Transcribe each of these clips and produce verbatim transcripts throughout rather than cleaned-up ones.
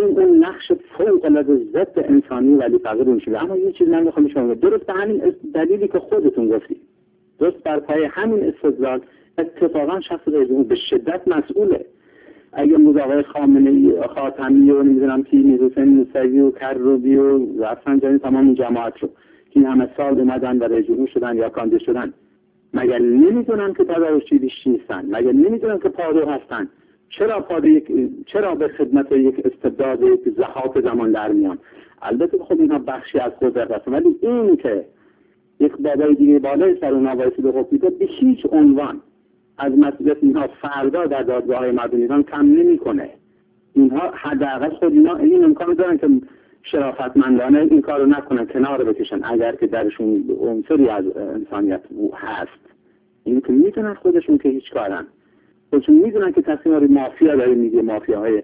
این اون نقش فوق العاده ضد انسانی ولی فقط اون شده. اما یه چیز من میخوام شما بگم، درست به همین دلیلی که خودتون گفتید، درست بر پای همین استدلال اتفاقا شخص رئیس جمهور به شدت مسئوله. اگه امروز آقای خامنه‌ای، خاتمی و نمیدونم کی، میرحسین موسوی و کروبی و رفسنجانی، تمام این جماعت رو که این همه سال اومدن و رئیس جمهور شدن یا کاندید شدن، مگر نمیدونن که تدارک‌چیش نیستن؟ مگر نمیدونن که پادو هستن؟ چرا پادو یک چرا به خدمت یک استبداد، یک ضحاک زمان در میان؟ البته خب اینها بخشی از قدرت هستن، ولی این که یک بالای دیگه بالای سر اونها وایسیده حکم به هیچ عنوان از مسئولیت اینها فردا در دادگاه‌های مردم ایران کم نمی‌کنه. اینها حداقل خود اینا این امکان دارن که شرافتمندانه این کارو نکنن، کنار بکشن اگر که درشون عنصری از انسانیت هست. این که میدونن خودشون که هیچ کارن، خودشون میدونن که تصمیم روی مافیا داره میگه، مافیاهای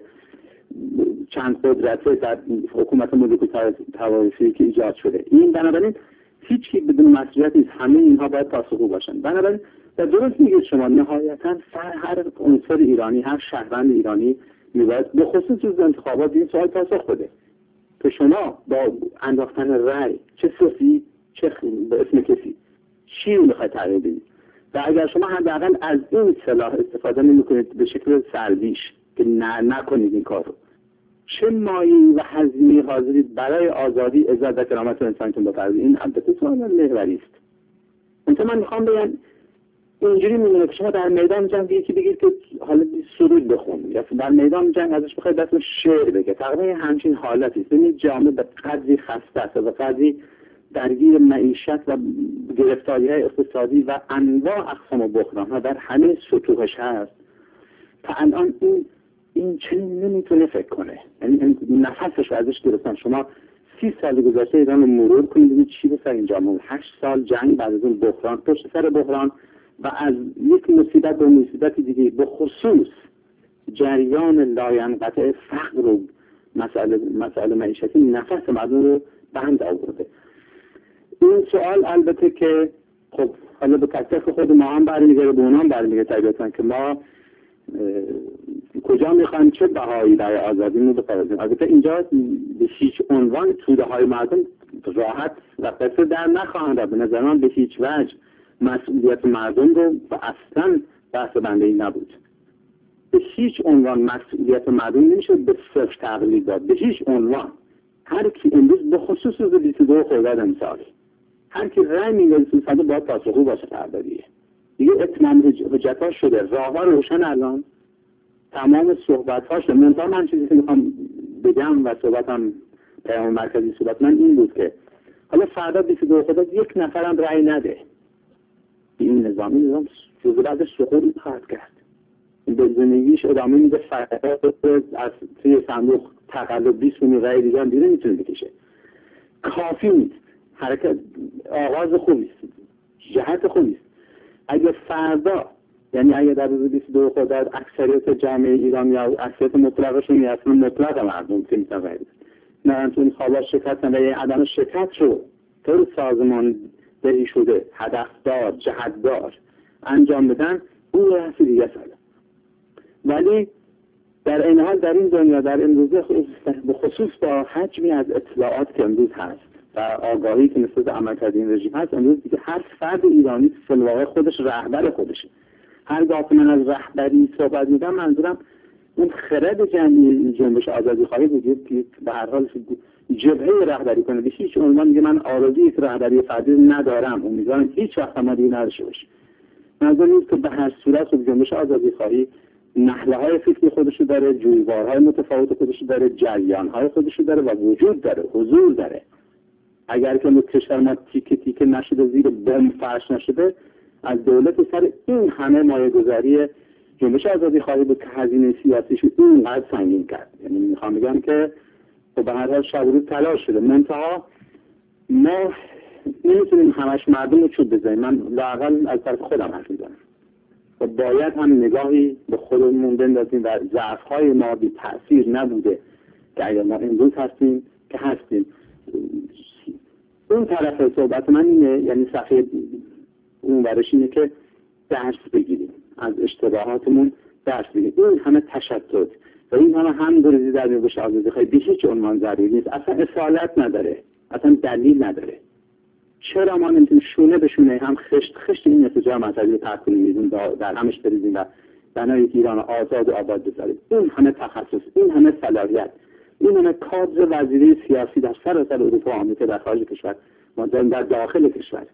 چند قدرته در حکومت ملوک طوایفی که ایجاد شده. این بنابراین هیچ کی بدون مسئولیت نیست، همه اینها باید پاسخگو باشن. بنابراین در درست میگید شما، نهایتا هر عنصر ایرانی، هر شهروند ایرانی میباید به خصوص جز انتخابات این سوال پاسخ بده که شما با انداختن رأی چه صفی چه به اسم کسی چی رو میخواید تغییر بدید. و اگر شما حداقل از این سلاح استفاده نمیکنید به شکل سلبیش که نه نکنید این کار رو، چه مایه‌ای و هزینه‌ای حاضرید برای آزادی، عزت و کرامت انسانتون بپردازید؟ این البته سوال محوری است. اون من میخوام بگم اینجوری میمونه که شما در میدان جنگ یکی بگید که حالا سرود بخون، یا در میدان جنگ ازش بخواید دست شعر بگه، تقریبا همچین حالتی است. این جامعه به قدری خسته است و قدری درگیر معیشت و گرفتاری‌های اقتصادی و انواع اقسام و بحران‌ها در همه سطوحش هست تا الان این این چنین نمیتونه فکر کنه، یعنی نفسش رو ازش گرفتن. شما سی سال گذشته ایران رو مرور کنید ببینید چی به سر اینجا موند. هشت سال جنگ، بعد از اون بحران، پشت سر بحران و از یک مصیبت به مصیبت دیگه، به خصوص جریان لاینقطع فقر و مسئله مسئله معیشتی نفس مردم رو بند آورده. این سوال البته که خب حالا به تک تک خود ما هم برمیگره، به اونها هم برمیگره طبیعتاً که ما کجا میخوایم چه بهایی برای آزادی رو بپردازیم. البته اینجا به هیچ عنوان توده های مردم راحت و قصه در نخواهند رفت. به نظر من به هیچ وجه مسئولیت مردم رو و اصلا بحث بنده ای نبود. به هیچ عنوان مسئولیت مردم نمیشه به صفر تقلیل داد، به هیچ عنوان. هر کی امروز به خصوص روز بیست و دو خرداد امسال هر کی رأی میده سیصد باید پاسخگو باشه فردادیه. دیگه اتمام حجت‌ها شده، راه‌ها روشن، الان تمام صحبت‌ها شده. منتها من چیزی که میخوام بگم و صحبتم پیام مرکزی صحبت من این بود که حالا فردا بیست و دو خرداد یک نفرم رأی نده، این نظامی نظام جزء بعدش سقوط خواهد کرد، به زندگیش ادامه میده، فردا از توی صندوق تقلب بیست میلیون رأی دیگه هم دیگه نمیتونه بکشه. کافی نیست، حرکت آغاز خوبی است، جهت خوبی است. اگه فردا، یعنی اگه در روز بیست و دو خرداد اکثریت جامعه ایران یا اکثریت مطلقشون یا اصلا مطلق مردم که میتونن رأی بدن نه تو این خوابات شرکت کنن، یه عدم شرکت رو طور سازمان دهی شده، هدفدار، جهتدار انجام بدن، اون یه حسی دیگه ساله. ولی در این حال در این دنیا در امروزه به خصوص با حجمی از اطلاعات که امروز هست و آگاهی که نسبت عملکرد این رژیم هست، امروز دیگه هر فرد ایرانی فی الواقع خودش رهبر خودشه. هرگاه که من از رهبری صحبت می‌کنم منظورم اون خرد جمعی جنبش آزادی خواهی بود که به هر حال جبهه رهبری کنه. به هیچ عنوان میگه من آرزوی یک رهبری فردی ندارم، امیدوارم هیچ وقت ما دیگه نداشته باشه. منظور نیست که به هر صورت جنبش آزادی خواهی نحله‌های فکری خودشو داره، جویبارهای متفاوت خودشو داره، جریان‌های خودشو داره و وجود داره، حضور داره. اگر که کشور ما تیکه تیکه نشده، زیر بمب فرش نشده، از دولت سر این همه مایه‌گذاری جنبش آزادی خواهی بود که هزینه سیاسیش اینقدر سنگین کرد. یعنی میخوام بگم که خب به هر حال شب و روز تلاش شده، منتها ما نمیتونیم همش مردم رو چوب بزنیم. من لااقل از طرف خودم حرف میزنم و باید هم نگاهی به خودمون بندازیم و ضعف‌های ما بی تأثیر نبوده که اگر ما امروز هستیم که هستیم. اون طرف صحبت من اینه، یعنی صفحه اون ورش اینه که درس بگیریم از اشتباهاتمون، درس بگیریم. این همه تشتت، و این همه هم گریزی در میون بشه آزادی خواهی به هیچ عنوان ضروری نیست، اصلا اصالت نداره، اصلا دلیل نداره. چرا ما نمیتونیم شونه به شونه هم خشت خشت این نتیجه مذهبی رو ترک کنیم، در همش بریزیم و بنای ایران آزاد و آباد بذاریم؟ این همه تخصص، این همه صلاحیت، این همه کادر وزیری سیاسی در سراسر اروپا و آمریکا، در خارج کشور، ما در داخل کشور،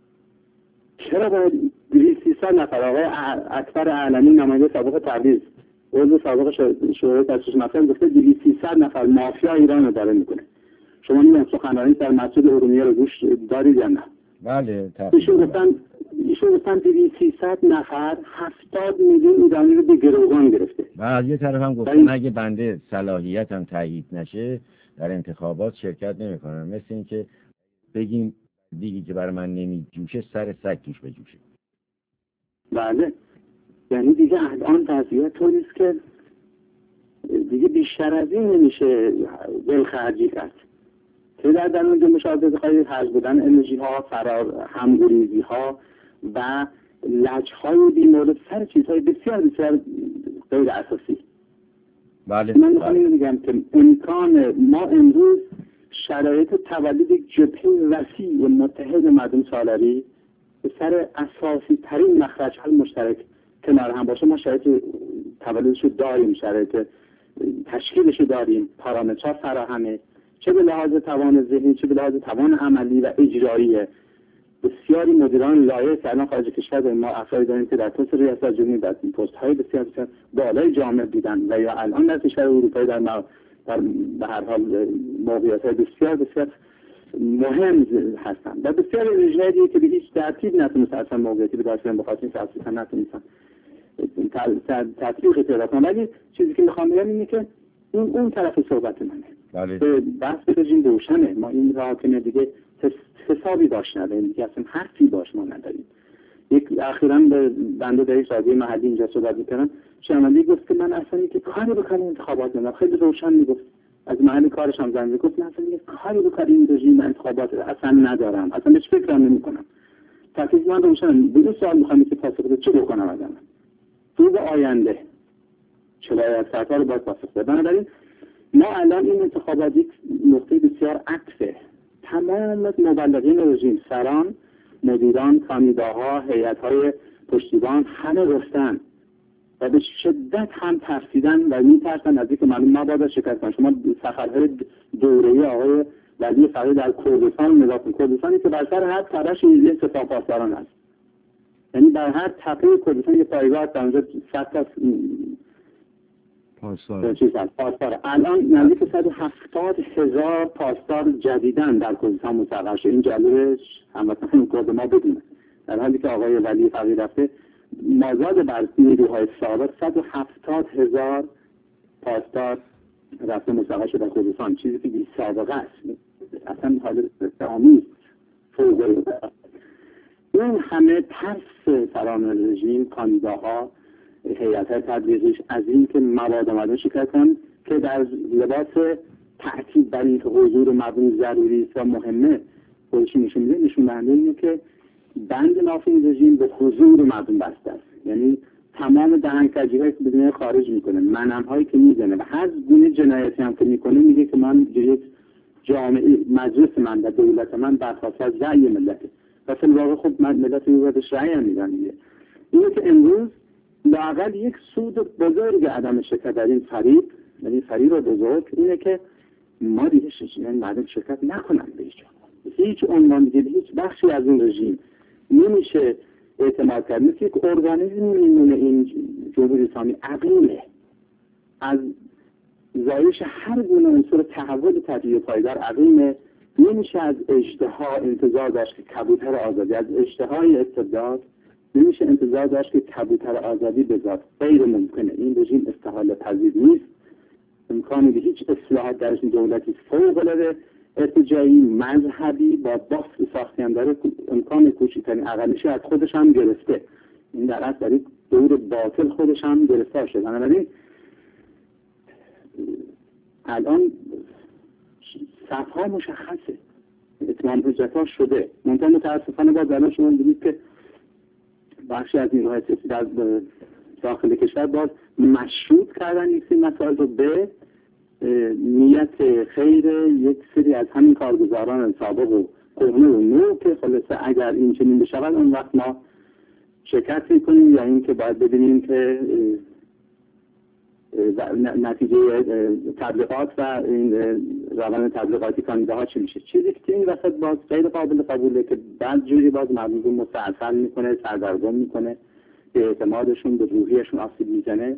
چرا باید دویست سیصد نفر؟ آقای اکبر علمی نماینده سابق تبریز عضو سابق شورای تشخیص مسائل گفته دویست سیصد نفر مافیا ایران رو داره میکنه. شما میگن سخنرانی در مسجد ارومیه رو گوش دارید یا نه؟ بله. ایشون گفتن ایشون گفتن دویست سیصد نفر هفتاد میلیون ایرانی رو به گروگان گرفته. و از یه طرف هم گفتن اگه بنده صلاحیتم تایید نشه در انتخابات شرکت نمیکنم. مثل اینکه بگیم دیگه که برای من نمیجوشه سر سگ توش بجوشه. بله، یعنی دیگه الان وضعیت طوری است که دیگه بیشتر از این نمیشه دلخرجی کرد. که در درون جنبش آزادی خواهی حذف بودن انرژی ها، فرار همگریزی ها و لج های بیمورد سر چیزهای بسیار بسیار غیر اساسی. بله. من میخوام اینو بگم که امکان ما امروز شرایط تولد جبهه وسیع و متحد مردم سالاری به سر اساسی ترین مخرج های مشترک کنار هم باشه، ما شرایط تولدش رو داریم، شرایط تشکیلش رو داریم، پارامترها فراهمه، چه به لحاظ توان ذهنی چه به لحاظ توان عملی و اجرایی. بسیاری مدیران لایق که الان خارج کشور داریم، ما افرادی داریم که در پست ریاست جمهوری در پست های بسیار بسیار بالای جامعه بودن و یا الان در کشور اروپایی در در به هر حال موقعیت های بسیار بسیار مهم هستن و بسیار انرژی که به هیچ ترتیب نتونست اصلا موقعیتی به دست بیارن، بخاطر اینکه اصلا نتونستن تطبیق پیدا کنن. ولی چیزی که میخوام بگم اینه که اون اون طرف صحبت منه. بله. به بحث رژیم روشنه، ما این راه که دیگه حسابی باش نداریم، دیگه اصلا حرفی باش ما نداریم. یک اخیراً به بنده در یک رادیو محلی اینجا صحبت می‌کردم، شنونده گفت که من اصلا که کاری به کار انتخابات ندارم، خیلی روشن میگفت، از محل کارش هم زنگ گفت من اصلا کاری به کار این رژیم انتخابات اصلا ندارم، اصلا بهش فکر هم نمی‌کنم. تفسیر من روشن به این سوال می‌خوام که پاسخ بده چه بکنم آدم تو به آینده چه باید سرکار رو باید پاسخ بده. بنابراین ما الان این انتخابات یک نقطه بسیار عطفه. تمام مبلغین رژیم، سران، مدیران، کاندیداها، هیئت‌های پشتیبان همه گفتن و به شدت هم ترسیدن و می‌ترسن از اینکه معلوم مبادا شرکت کنن. شما سفرهای دوره‌ای آقای ولی فقیه در کردستان نگاه کنید، کردستانی که بر سر هر ترش یک سپاه پاسداران هست، یعنی بر هر تپه کردستان یک پایگاه در اونجا صد تا پاسدار پاسدار. الان نزدیک صد و هفتاد هزار پاسدار جدیدن در کردستان مستقر شده. این جالبش هموطنان کرد ما بدونه، در حالی که آقای ولی فقیه رفته مازاد بر نیروهای سابق صد و هفتاد هزار پاسدار رفته مستقر شده در کردستان، چیزی که بی سابقه است، اصلا حالت آمیز فوق العاده. این همه ترس سران رژیم، کاندیداها، هیئت‌های تبلیغیش از این که مواد آمده شکایت کنن که در لباس تأکید بر این که حضور مردم ضروری است و مهمه خودش نشون میده، نشون دهنده اینه که بند ناف این رژیم به حضور مردم بسته است. یعنی تمام دهنکجی‌هایی که بدون خارج میکنه، منم‌هایی که میزنه و هر گونه جنایتی هم که میکنه، میگه که من یک جامعه مجلس من و دولت من برخواسته از رأی ملته و فی الواقع خب ملت رو بهش رأی هم میدن دیگه. اینه که امروز لااقل یک سود بزرگ عدم شرکت در این فریب، یعنی فریب بزرگ اینه که ما دیگه یعنی مردم شرکت نکنن به هیچ هیچ عنوان دیگه، هیچ بخشی از این رژیم نمیشه اعتماد کرد. مثل یک ارگانیسم میمونه این جمهوری اسلامی، عقیمه، از زایش هر گونه عنصر تحول طبیعی پایدار عقیمه. نمیشه از اژدها انتظار داشت که کبوتر آزادی، از اژدهای استبداد نمیشه انتظار داشت که کبوتر آزادی بذات، غیر ممکنه. این رژیم استحاله پذیر نیست، امکانی به هیچ اصلاحات در این دولتی فوق العاده ارتجاعی مذهبی با بافت ساختی هم داره، امکان کوچکترین اقلش از خودش هم گرفته. این در اصل در یک دور باطل خودش هم گرفتار شده. بنابراین الان صفحه مشخصه، اتمام حجت‌ها شده. منتها متاسفانه باز الان شما دیدید که بخشی از نیروهای سیاسی در داخل کشور باز مشروط کردن یک سری مسائل رو به نیت خیر یک سری از همین کارگزاران سابق و کهنه و نو که خلاصه اگر این چنین بشود اون وقت ما شرکت میکنیم یا این که باید ببینیم که نتیجه تبلیغات و این روند تبلیغاتی کاندیداها چی میشه. چیزی که این وسط باز غیر قابل قبوله که بعد جوری باز مردم رو مستعصل میکنه، سردرگم میکنه، به اعتمادشون به روحیشون آسیب میزنه.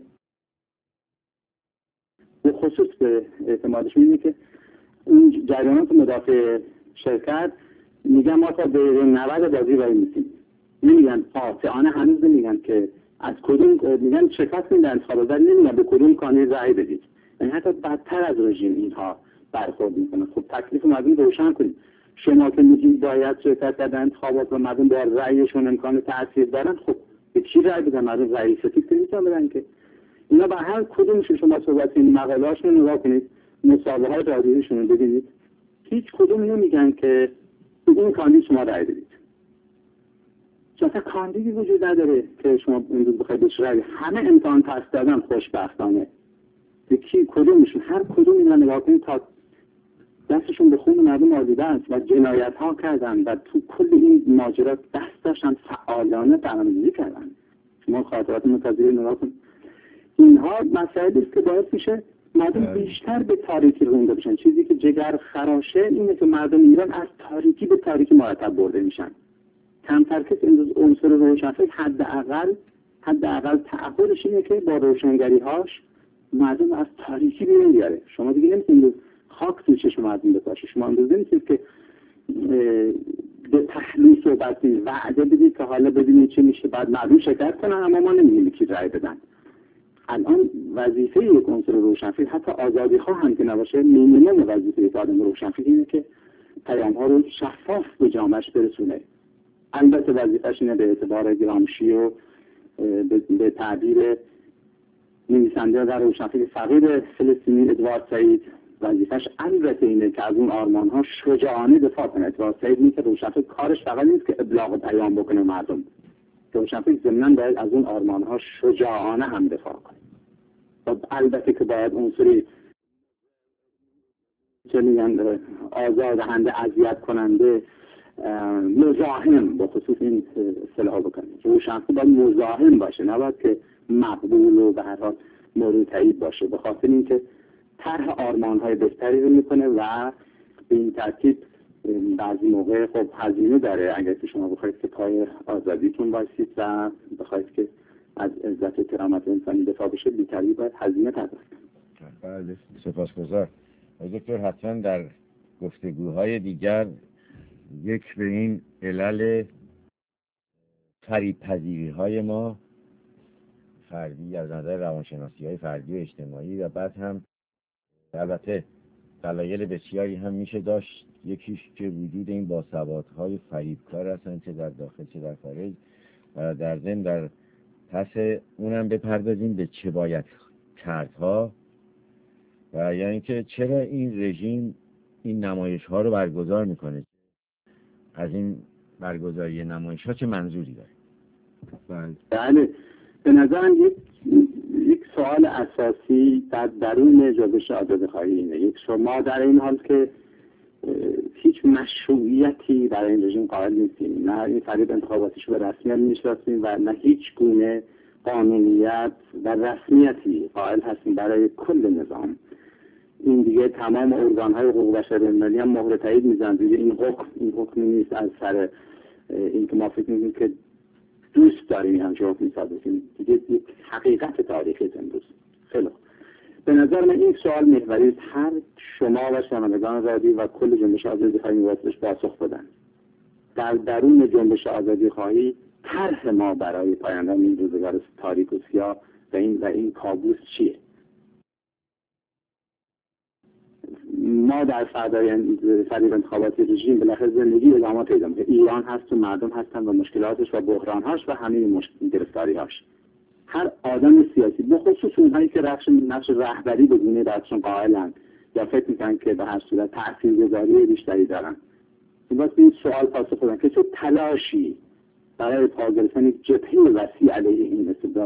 به خصوص به اعتمادشون اینه که اون جریانات مدافع شرکت میگن ما تا دقیقه نود بازی وای میسیم، نمیگن قاطعانه هنوز نمیگن که از کدوم، میگن شرکت میدن انتخابات ولی نمیگن به کدوم کاندید رأی بدید. یعنی حتی بدتر از رژیم اینها برخورد میکنه. خب تکلیف مردم روشن کنید. شما که میگید باید شرکت در انتخابات و مردم با رأیشون امکان تاثیر دارن، خب به کی رأی بدن؟ مردم رأی سفید نمیتونن بدن که. اینا به هر کدومشون شما صحبت این مقاله‌هاشون نگاه کنید، مسابقه های رادیویشون رو ببینید، هیچ کدوم نمیگن که این کاندید شما رأی بدید. چون اصلا کاندیدی وجود نداره که شما امروز بخواید بهش رأی. همه امتحان پس دادن خوشبختانه. یکی کدومشون هر کدوم اینا نگاه کنید تا دستشون به خون مردم آلوده است و جنایت ها کردن و تو کل این ماجرا دست داشتن فعالانه برنامه‌ریزی کردن. شما خاطرات منتظری نگاه کنید. اینها مسائلی است که باعث میشه مردم بیشتر به تاریکی رونده بشن. چیزی که جگر خراشه اینه که مردم ایران از تاریکی به تاریکی مرتب برده میشن. کمتر کسی امروز عنصر روشنفکر حداقل حداقل تعهدش اینه که با روشنگری هاش مردم از تاریکی بیرون بیاره. شما دیگه نمیتونید خاک تو چشم مردم بپاشه. شما امروز نمیتونید که به تحلیل صحبت وعده بدید که حالا ببینید چه میشه بعد مردم شکایت کنن اما ما نمیگیم کی رأی بدن. الان وظیفه یک عنصر روشنفکر حتی آزادی خواه هم که نباشه، مینیمم وظیفه یک آدم روشنفکر اینه که پیام ها رو شفاف به جامعهش برسونه. البته وظیفه‌اش اینه به اعتبار گرامشی و به تعبیر نویسنده و روشنفکر فقیر فلسطینی ادوارد سعید، وظیفه‌اش البته اینه که از اون آرمان ها شجاعانه دفاع کنه. ادوارد سعید میگه که روشنفکر کارش فقط نیست که ابلاغ پیام بکنه مردم، روشنفکر ضمناً باید از اون آرمان ها شجاعانه هم دفاع کنه. و البته که باید عنصری چه میگن آزاردهنده، اذیت کننده، مزاحم به خصوص این اصطلاح بکنه. روشنفکر باید مزاحم باشه، نباید که مقبول و به هر حال مورد تایید باشه. به خاطر اینکه طرح آرمان‌های بهتری رو میکنه و به این ترتیب بعضی موقع خب هزینه داره. اگر که شما بخواید که پای آزادیتون باشید و بخواید که از عزت و کرامت انسانی دفاع بشه، بی‌طبیعی باید هزینه پرداخت کنید. بله، سپاسگزار. دکتر حتما در گفتگوهای دیگر یک به این علل فریب پذیری های ما فردی از نظر روانشناسی های فردی و اجتماعی و بعد هم البته دلایل بسیاری هم میشه داشت. یکیش که وجود این باسوادهای فریبکار هستن چه در داخل چه در خارج و در ضمن در پس اونم بپردازیم به چه باید کردها و یا اینکه چرا این رژیم این نمایش ها رو برگزار میکنه. از این برگزاری نمایش ها چه منظوری داره؟ بله بله به نظرم یک یک سوال اساسی در درون جنبش آزادی‌خواهی اینه. یک شما در این حال که هیچ مشروعیتی برای این رژیم قائل نیستیم، نه این فریب انتخاباتیشو به رسمیت میشناسیم و نه هیچ گونه قانونیت و رسمیتی قائل هستیم برای کل نظام. این دیگه تمام ارگان‌های حقوق بشر بین‌المللی هم مهر تایید میزنن دیگه. این حکم این حکمی نیست از سر این که ما فکر می‌کنیم که دوست داریم همچه حکمی صادر کنیم. دیگه یک حقیقت تاریخی امروز. خیلی به نظر من این سوال محوری است. هر شما و شنوندگان رادیو و کل جنبش آزادی‌خواهی واسش پاسخ بدن. در درون جنبش آزادی‌خواهی طرح ما برای پایاندن این روزگار تاریک و سیاه و این و این کابوس چیه؟ ما در فردای فریب انتخاباتی رژیم بالاخره زندگی ادامه پیدا می‌کنه. ایران هست و مردم هستن و مشکلاتش و بحران‌هاش و همه مشکل گرفتاری‌هاش. هر آدم سیاسی به خصوص اونهایی که رخش نقش رهبری به گونه درشون قائلن یا فکر میکنن که به هر صورت تاثیرگذاری بیشتری دارن، این واسه این سوال پاسخ بدن که چه تلاشی برای پا گرفتن یک جبهه وسیع علیه این استبداد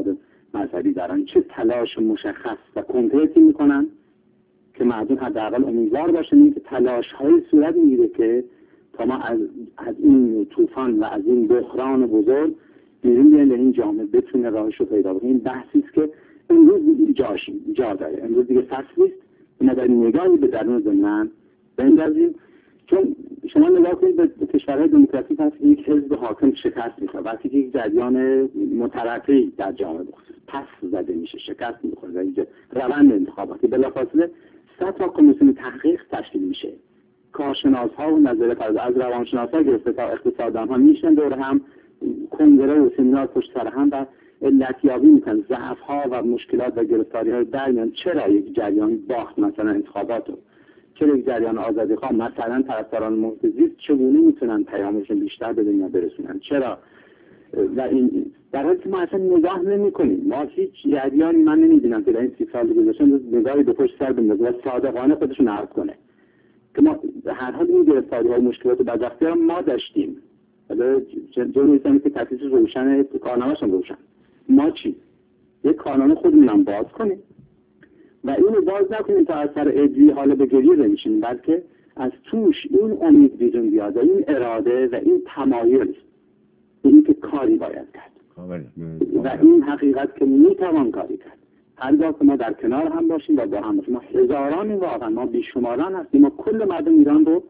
مذهبی دارن چه تلاش مشخص و کنکریتی میکنن که مردم حداقل امیدوار باشن که تلاش های صورت میگیره که تا ما از, از این طوفان و از این بحران بزرگ بیرون بیایم، این جامعه بتونه راهش رو پیدا کنه. این بحثی است که امروز جاش جا داره. امروز دیگه فصل نیست ما داریم نگاهی به درون زمین بندازیم، چون شما نگاه کنید به کشورهای دموکراتیک هست یک حزب حاکم شکست میخوره وقتی که یک جریان مترقی در جامعه بخوره پس زده میشه، شکست میخوره در اینجا روند انتخاباتی بلافاصله صد تا کمیسیون تحقیق تشکیل میشه، کارشناس ها و نظریه پرداز از روانشناس ها گرفته تا اقتصاددان ها میشن دور هم کنگره و سمینار پشت سر هم و علتیابی میکنن ضعف ها و مشکلات و گرفتاری های در میان. چرا یک جریان باخت مثلا انتخاباتو، چرا یک جریان آزادی خواه مثلا طرفداران محیط زیست چگونه میتونن پیامشون بیشتر به دنیا برسونن، چرا و این در حالی که ما اصلا نگاه نمی کنیم. ما هیچ جریانی من نمیبینم که در این سی سال گذشته نگاهی به پشت سر بندازه و صادقانه خودشون عرض کنه که ما هر حال این گرفتاری ها و مشکلات و بدبختی ها ما داشتیم. حالا جمعی هستم که تفصیل روشن کارنامه‌ش هم روشن. ما چی؟ یک کارنامه خودمون هم باز کنیم و اینو باز نکنیم تا از سر ادوی حالا به گریه بنشینیم، بلکه از توش این امید بیرون بیاد، این اراده و این تمایل، این که کاری باید کرد و این حقیقت که میتوان کاری کرد. هرگاه که ما در کنار هم باشیم و با هم باشیم، ما هزاران واقعا ما بیشماران هستیم، ما کل مردم ایران رو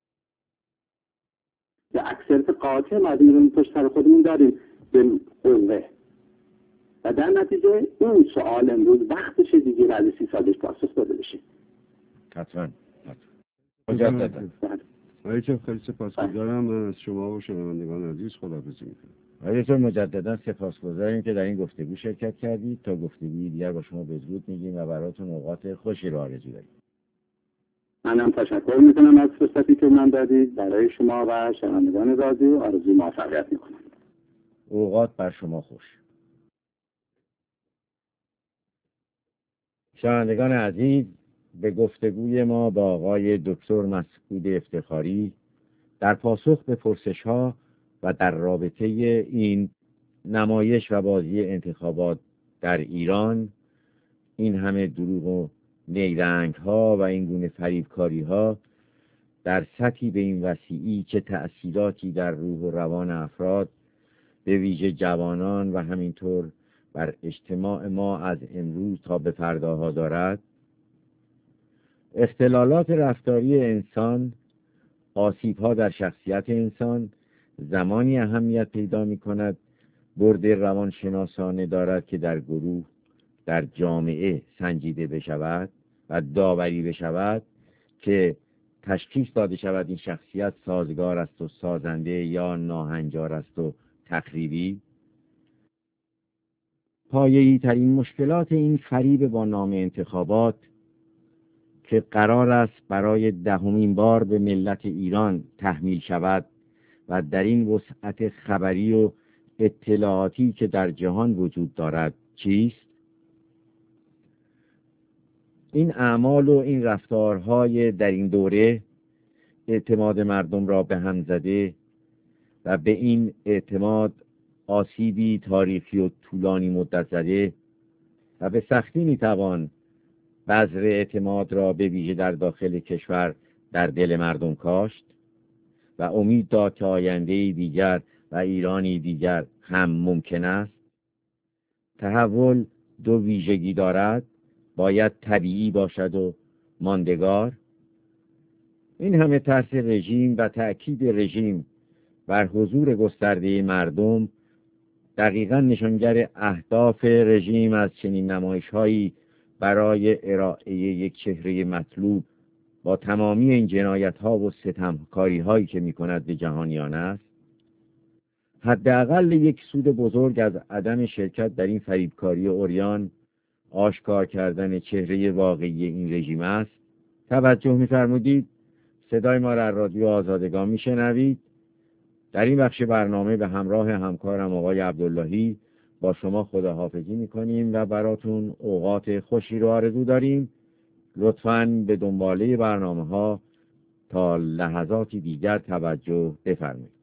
به اکثریت قاطع مردم ایران پشت سر خودمون داریم به قوه و در نتیجه اون سوال امروز وقتشه دیگه بعد سی سالش پاسخ داده بشه. حتما مجددا آقای دکتر خیلی سپاسگزارم. من از شما و شنوندگان عزیز خداحافظی میکنم. آقای دکتر مجددا سپاسگزاریم که در این گفتگو شرکت کردید. تا گفتگوی دیگر با شما بدرود میگیم و براتون اوقات خوشی رو آرزو داریم. منم تشکر میکنم از فرصتی که من دادید. برای شما و شنوندگان رادیو آرزوی موفقیت میکنم. اوقات بر شما خوش. شنوندگان عزیز، به گفتگوی ما با آقای دکتر مسعود افتخاری در پاسخ به پرسش‌ها و در رابطه این نمایش و بازی انتخابات در ایران، این همه دروغ و نیرنگ‌ها و این گونه فریبکاری‌ها در سطحی به این وسیعی چه تأثیراتی در روح و روان افراد به ویژه جوانان و همینطور بر اجتماع ما از امروز تا به فرداها دارد. اختلالات رفتاری انسان، آسیب‌ها در شخصیت انسان زمانی اهمیت پیدا می‌کند برد روانشناسانه دارد که در گروه، در جامعه سنجیده بشود و داوری بشود که تشخیص داده شود این شخصیت سازگار است و سازنده یا ناهنجار است و تخریبی. پایه‌ای ترین مشکلات این فریب با نام انتخابات که قرار است برای دهمین بار به ملت ایران تحمیل شود و در این وسعت خبری و اطلاعاتی که در جهان وجود دارد چیست؟ این اعمال و این رفتارهای در این دوره اعتماد مردم را به هم زده و به این اعتماد آسیبی تاریخی و طولانی مدت زده و به سختی میتوان بذر اعتماد را به ویژه در داخل کشور در دل مردم کاشت و امید داد که آینده دیگر و ایرانی دیگر هم ممکن است. تحول دو ویژگی دارد، باید طبیعی باشد و ماندگار. این همه ترس رژیم و تأکید رژیم بر حضور گسترده مردم دقیقاً نشانگر اهداف رژیم از چنین نمایش‌هایی برای ارائه یک چهره مطلوب با تمامی این جنایت‌ها و ستمکاری‌هایی که می‌کند به جهانیان است. حداقل یک سود بزرگ از عدم شرکت در این فریبکاری عریان آشکار کردن چهره واقعی این رژیم است. توجه می‌فرمودید صدای ما را رادیو آزادگان می‌شنوید. در این بخش برنامه به همراه همکارم آقای عبداللهی با شما خداحافظی می‌کنیم و براتون اوقات خوشی رو آرزو داریم. لطفاً به دنباله برنامه‌ها تا لحظاتی دیگر توجه بفرمایید.